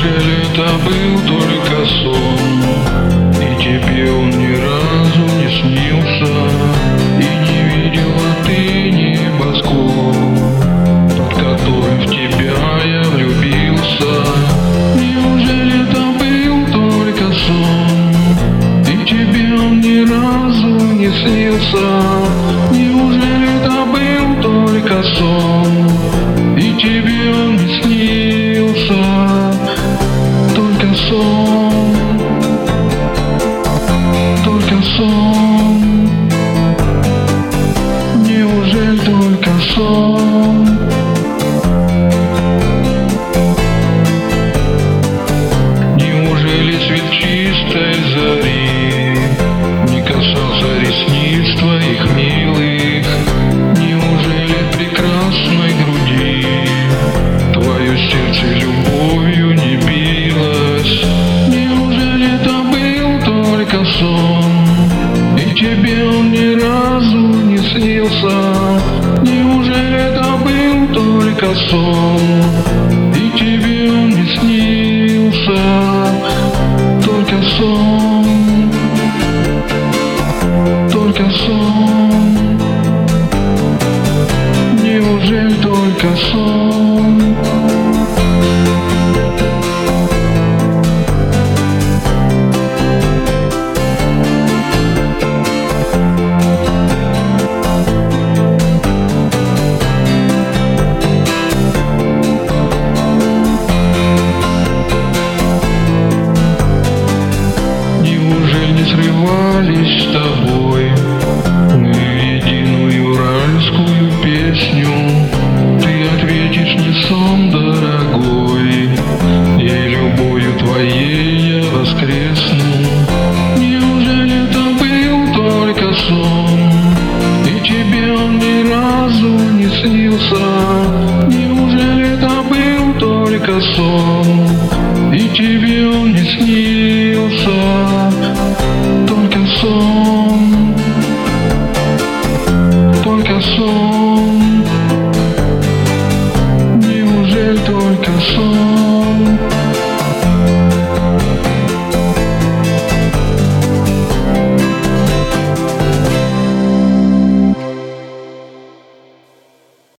Неужели это был только сон, и тебе он ни разу не снился, и не видела ты небосков, под которым в тебя я влюбился? Неужели это был только сон, и тебе он ни разу не снился? Неужели это был только сон, и тебе он не снился? Только сон, только сон. Неужели только сон? Неужели свет чистой зари не касался ресниц твоих милых? Неужели от прекрасной груди твое сердце любовью не билось? Неужели это был только сон, и тебе он ни разу не снился? Неужели это был только сон, и тебе он не снился? Только сон, только сон. Неужели только сон? Срывались с тобой мы единую уральскую песню. Ты ответишь мне: сон дорогой, и любовью твоей я воскресну. Неужели это был только сон, и тебе он ни разу не снился? Неужели это был только сон, и тебе он не снился?